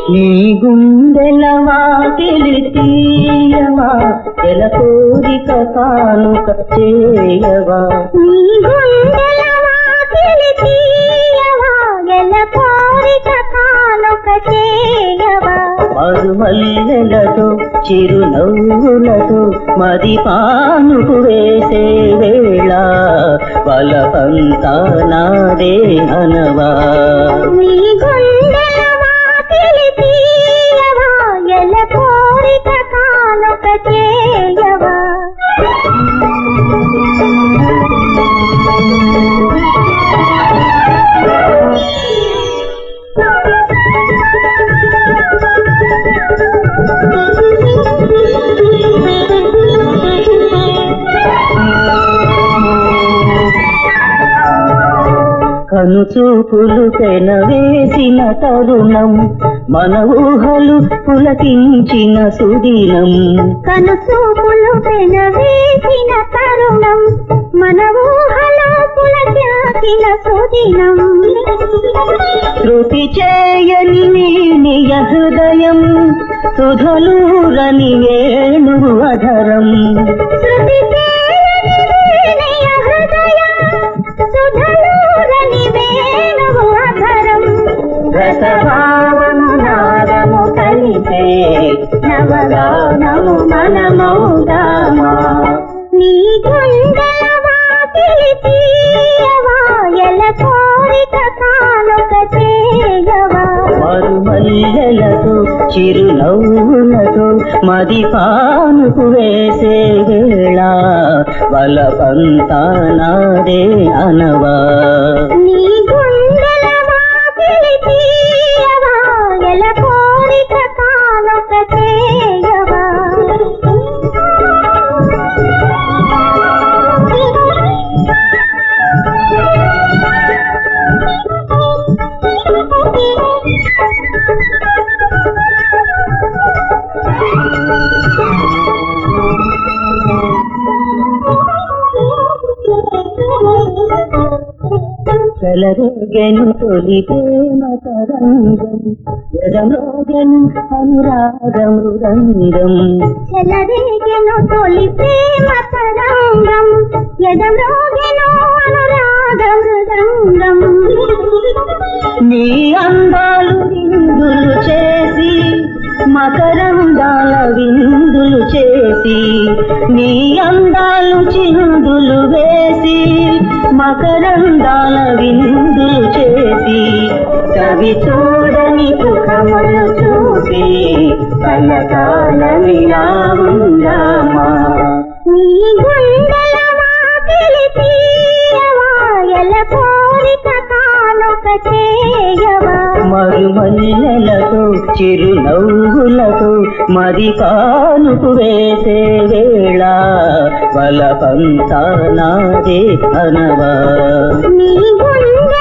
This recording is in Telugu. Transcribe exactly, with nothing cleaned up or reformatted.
నీ గుండెల వాకిలి తీయవా ఎల కోరిక కానుక చేయవా నీ గుండెల వాకిలి తీయవా ఎల కోరిక కానుక చేయవా మరుమల్లెలతో చిరునవ్వులతో మది పానుకు వేసే వేళ బలపంతా నాదే అనవా నీ గుండెల వాకిలి తీయవా ఎల కోరిక కానుక చేయవా కనుచూపులు పెనవేసిన తరుణం మన ఊహలు పులకించిన సుదినం కనుచూపులు పెనవేసిన తరుణం మన ఊహలో పులకించిన సుదినం శృతి చేయని నీనియ హృదయం సుధలూరని వేణు అధరం శృతి చేయని నీనియ హృదయం సుధలూరని వేణు అధరం రసభావము నాదము కలిసే నవగానము మనమౌదామా నీ గుండెల వాకిలి తీయవా ఎల కోరిక కానుక చేయవా మరుమల్లెలతో చిరునవ్వులతో మది పానుకు వేసే వేళ బలపంతా నాదే అనవా నీ గుండెల వాకిలి తీయవా ఎల కోరిక కానుక చేయవా చెలరేగెను తొలి ప్రేమ తరంగం ఎదమోగెను అనురాగ మృదంగం చెలరేగెను తొలి ప్రేమ తరంగం ఎదమ్రోగెను అనురాగ మృదంగం నీ అందాలు విందులు చేసి మకరందాల విందులు చేసి నీ అందాలు చిందులు వేసి మకరందాల విందులు చేసి కవి చూడని సుఖములు చూసి కలకాలమిలా ఉందామా నీ గుండెల వాకిలి తీయవా ఎల కోరిక కానుక చేయవా మరుమల్లెలతో చిరునవ్వులతో మరి కానుకు వేసే వేళ బలపంతా నాదే అనవా నీ గుండెల